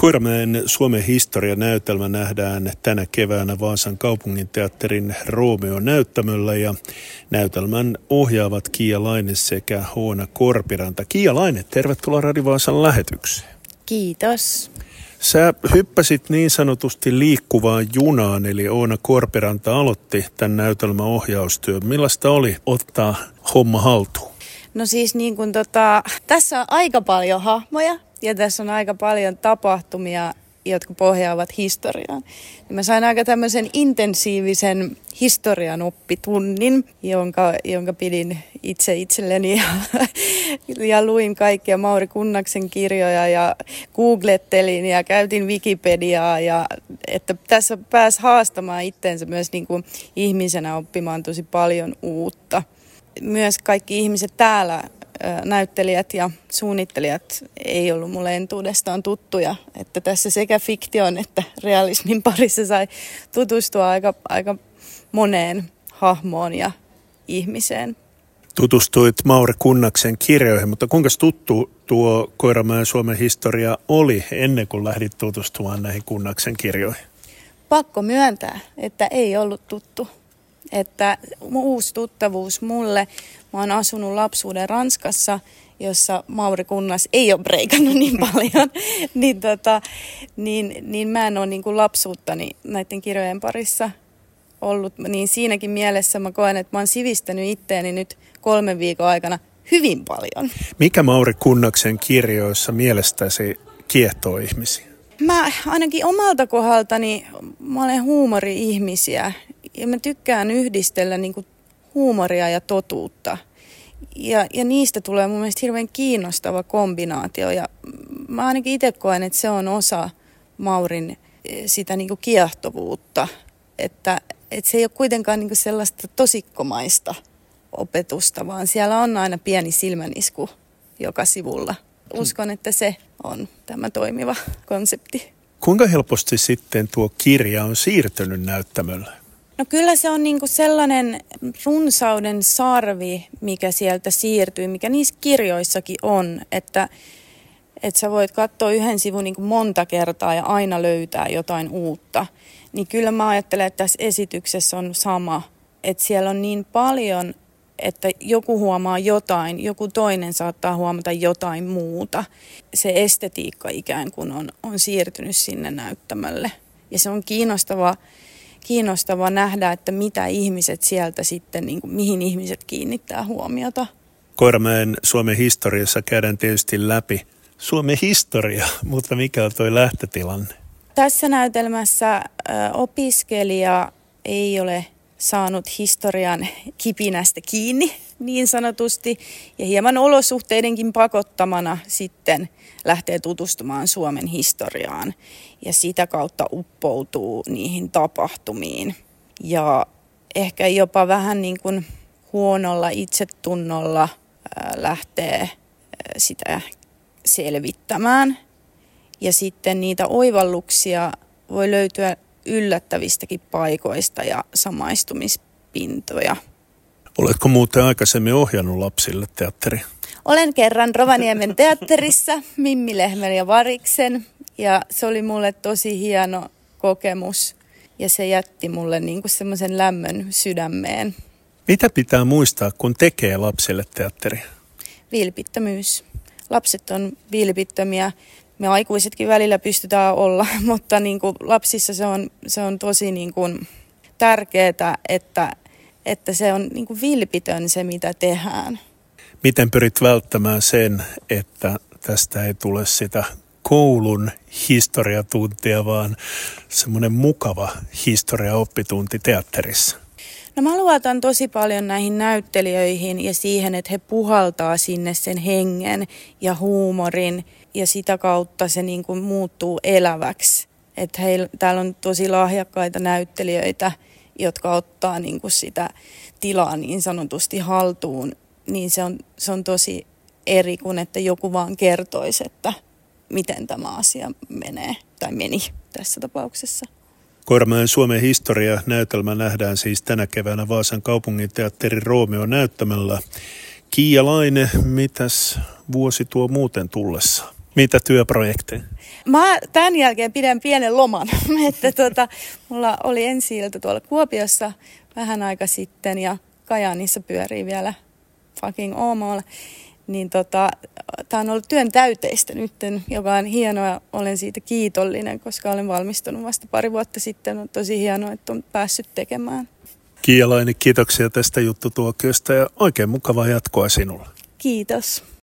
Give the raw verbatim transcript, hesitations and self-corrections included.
Koiramäen Suomen historia-näytelmä nähdään tänä keväänä Vaasan kaupunginteatterin Roomeo-näyttämöllä ja näytelmän ohjaavat Kiia Laine sekä Oona Korpiranta. Kiia Laine, tervetuloa Radio Vaasan lähetykseen. Kiitos. Sä hyppäsit niin sanotusti liikkuvaan junaan, eli Oona Korpiranta aloitti tämän näytelmän ohjaustyön. Millaista oli ottaa homma haltuun? No siis niin kuin tota, tässä on aika paljon hahmoja ja tässä on aika paljon tapahtumia, jotka pohjaavat historiaan. Mä sain aika tämmöisen intensiivisen historian oppitunnin, jonka, jonka pidin itse itselleni ja, ja luin kaikkia Mauri Kunnaksen kirjoja ja googlettelin ja käytin Wikipediaa. Ja, että tässä pääsi haastamaan itteensä myös niin kuin ihmisenä oppimaan tosi paljon uutta. Myös kaikki ihmiset täällä, näyttelijät ja suunnittelijat, ei ollut mulle entuudestaan tuttuja. Että tässä sekä fiktion että realismin parissa sai tutustua aika, aika moneen hahmoon ja ihmiseen. Tutustuit Mauri Kunnaksen kirjoihin, mutta kuinka tuttu tuo Koiramäen Suomen historia oli ennen kuin lähdit tutustumaan näihin Kunnaksen kirjoihin? Pakko myöntää, että ei ollut tuttu. Että uusi tuttavuus mulle. Mä oon asunut lapsuuden Ranskassa, jossa Mauri Kunnas ei ole breikannut niin paljon. niin, tota, niin, niin mä en ole niin kuin lapsuuttani näiden kirjojen parissa ollut. Niin siinäkin mielessä mä koen, että mä oon sivistänyt itteeni nyt kolmen viikon aikana hyvin paljon. Mikä Mauri Kunnaksen kirjoissa mielestäsi kiehtoo ihmisiä? Mä ainakin omalta kohdaltani, mä olen huumori-ihmisiä. Ja mä tykkään yhdistellä niin kuin huumoria ja totuutta. Ja, ja niistä tulee mun mielestä hirveän kiinnostava kombinaatio. Ja mä ainakin itse koen, että se on osa Maurin sitä niin kuin kiehtovuutta. Että, että se ei ole kuitenkaan niin kuin sellaista tosikkomaista opetusta, vaan siellä on aina pieni silmänisku joka sivulla. Uskon, että se on tämä toimiva konsepti. Kuinka helposti sitten tuo kirja on siirtynyt näyttämölle? No kyllä se on niinku sellainen runsauden sarvi, mikä sieltä siirtyy, mikä niissä kirjoissakin on, että, että sä voit katsoa yhden sivun niinku monta kertaa ja aina löytää jotain uutta. Niin kyllä mä ajattelen, että tässä esityksessä on sama, että siellä on niin paljon, että joku huomaa jotain, joku toinen saattaa huomata jotain muuta. Se estetiikka ikään kuin on, on siirtynyt sinne näyttämölle ja se on kiinnostavaa. Kiinnostavaa nähdä, että mitä ihmiset sieltä sitten, niin kuin, mihin ihmiset kiinnittää huomiota. Koiramäen Suomen historiassa käydään tietysti läpi Suomen historia, mutta mikä on tuo lähtötilanne? Tässä näytelmässä ä, opiskelija ei ole saanut historian kipinästä kiinni niin sanotusti ja hieman olosuhteidenkin pakottamana sitten lähtee tutustumaan Suomen historiaan ja sitä kautta uppoutuu niihin tapahtumiin. Ja ehkä jopa vähän niin kuin huonolla itsetunnolla lähtee sitä selvittämään. Ja sitten niitä oivalluksia voi löytyä yllättävistäkin paikoista ja samaistumispintoja. Oletko muuten aikaisemmin ohjannut lapsille teatteria? Olen kerran Rovaniemen teatterissa, Mimmi Lehmän ja Variksen, ja se oli mulle tosi hieno kokemus, ja se jätti mulle niinku semmoisen lämmön sydämeen. Mitä pitää muistaa, kun tekee lapsille teatteria? Vilpittömyys. Lapset on vilpittömiä. Me aikuisetkin välillä pystytään olla, mutta niinku lapsissa se on, se on tosi niinku tärkeää, että, että se on niinku vilpitön se, mitä tehdään. Miten pyrit välttämään sen, että tästä ei tule sitä koulun historiatuntia, vaan semmoinen mukava historiaoppitunti teatterissa? No mä luotan tosi paljon näihin näyttelijöihin ja siihen, että he puhaltaa sinne sen hengen ja huumorin ja sitä kautta se niin kuin muuttuu eläväksi. Että heillä, täällä on tosi lahjakkaita näyttelijöitä, jotka ottaa niin kuin sitä tilaa niin sanotusti haltuun. Niin se on, se on tosi eri kuin, että joku vaan kertoisi, että miten tämä asia menee tai meni tässä tapauksessa. Koiramäen Suomen historia-näytelmä nähdään siis tänä keväänä Vaasan kaupunginteatterin Roomeo-näyttämällä. Kiia Laine, mitäs vuosi tuo muuten tullessa? Mitä työprojekteja? Mä tämän jälkeen pidän pienen loman, että tota, mulla oli ensi-ilta tuolla Kuopiossa vähän aika sitten ja Kajaanissa pyörii vielä fucking Åmål. Niin tota, tää on ollut työn täyteistä nyt, joka on hienoa. Olen siitä kiitollinen, koska olen valmistunut vasta pari vuotta sitten. On tosi hienoa, että on päässyt tekemään. Kiia Laine, kiitoksia tästä juttutuokiosta ja oikein mukavaa jatkoa sinulle. Kiitos.